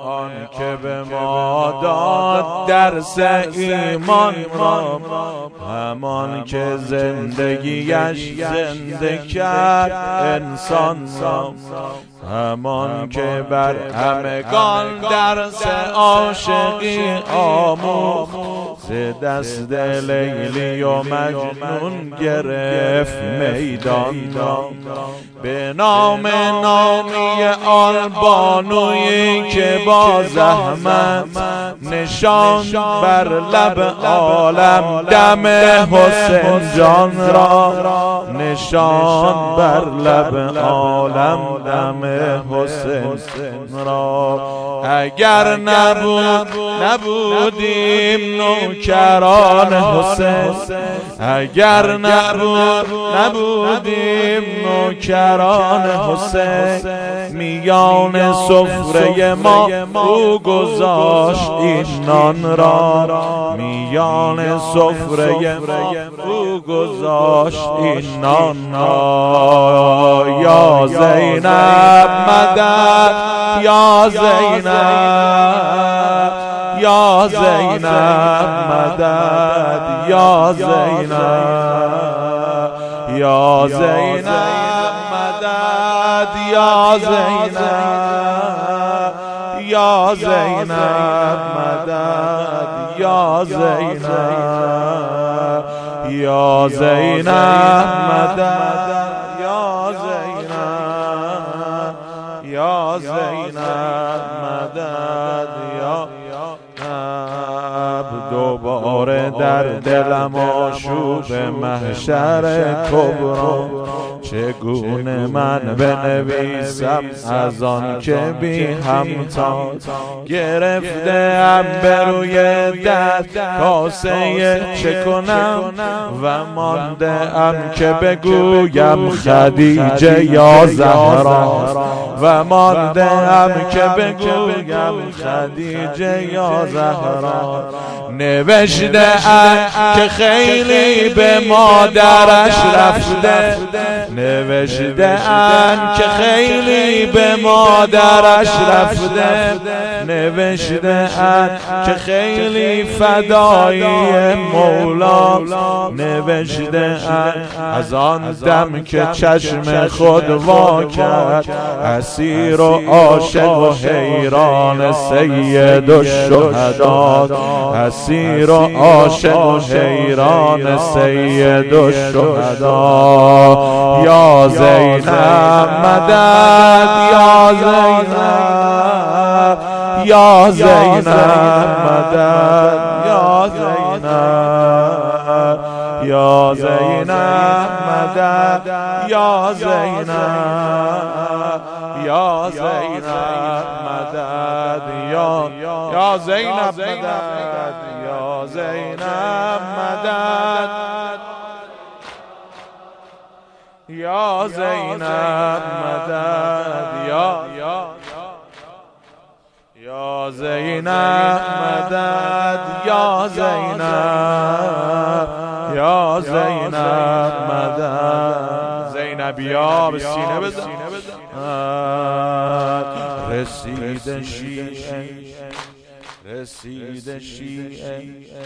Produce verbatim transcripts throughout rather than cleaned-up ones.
آن که به ما داد درس ایمان را، همان که زندگیش زنده کرد انسان را، همان که بر همگان درس عاشقی آموخت، ز دست لیلی و مجنون گرفت میدان را. به نام نامی آن بانویی که با زحمت نشان بر لب عالم دم حسین جان را، نشان بر لب عالم دم حسین را. اگر نبود نبودیم نوکران حسین، اگر نبود نبودیم نوکران حسین، میان سفره ما او گذاشت این نان را، میان سفره ما او گذاشت این نان را. یا زینب مدد، یا زینب، یا زینب مدد، یا زینب، یا زینب مدد، یا زینب، یا زینب مدد، یا زینب، یا زینب مدد، یا زینب، یا زینب مدد، یا دوباره در دلم آشوب محشر کبرا، چگونه من بنویسم از آن که بی همتا، گرفته ام به روی دست کاسه چه کنم، و مانده ام که بگویم خدیجه یا زهرا، و مانده ام که بگویم خدیجه یا زهرا. نوشته ام که خیلی به مادرش رفته، نوشته ام که خیلی به مادرش رفته، نوشته ام که خیلی فدایی مولا، نوشته ام از آن دم که چشم خود وا کرد، اسیر و عاشق و حیران سید الشهدا، اسیر و عاشق و حیران سید الشهدا. یا زینب مدد، یا زینب، یا زینب مدد، یا زینب، یا زینب مدد، یا زینب، یا زینب مدد، یا یا زینب مدد، یا زینب مدد، یا زینب مدد، یا یا زینب مدد، یا زینب، یا زینب مدد. زینبیا به سینه بزن. رسید شیعه، رسید شیعه،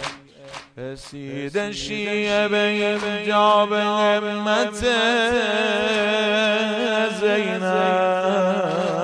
رسید شیعه به اینجا به همت زینب.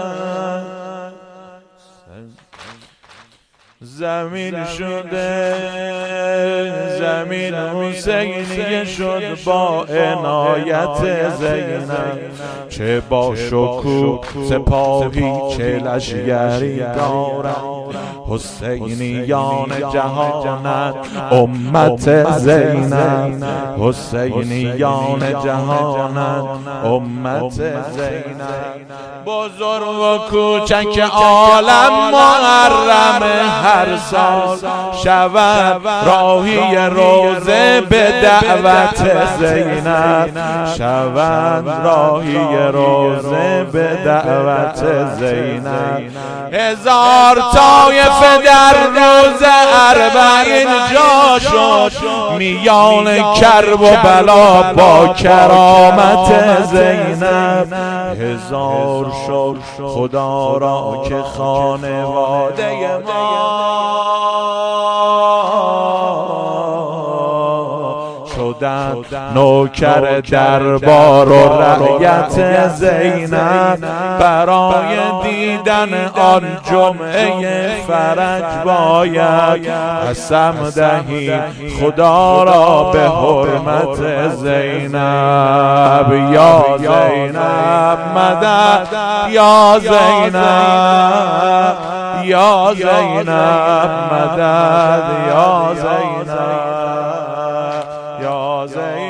زمین شده زمین حسینیه شد با عنایت زینب، چه با شکوه سپاهی چه لشگری دارد، حسینیان جهانند امت زینب، حسینیان جهانند امت زینب. بزرگ و کوچک عالم محرم هر سال شود راهی روزه به دعوت زینب، شود راهی روزه به دعوت زینب. هزار طایفه در روز اربعین جا شد، میان کرب و بلا با کرامت زینب. هزار خدا را که خانواده ما شدن نوکر دربار و رعیت زینب برای دیدن آن جمعه فرج باید قسم دهی خدا را به حرمت زینب. یا زینب مدد، یا زینب، یا زینب مدد، یا زینب، یا زینب.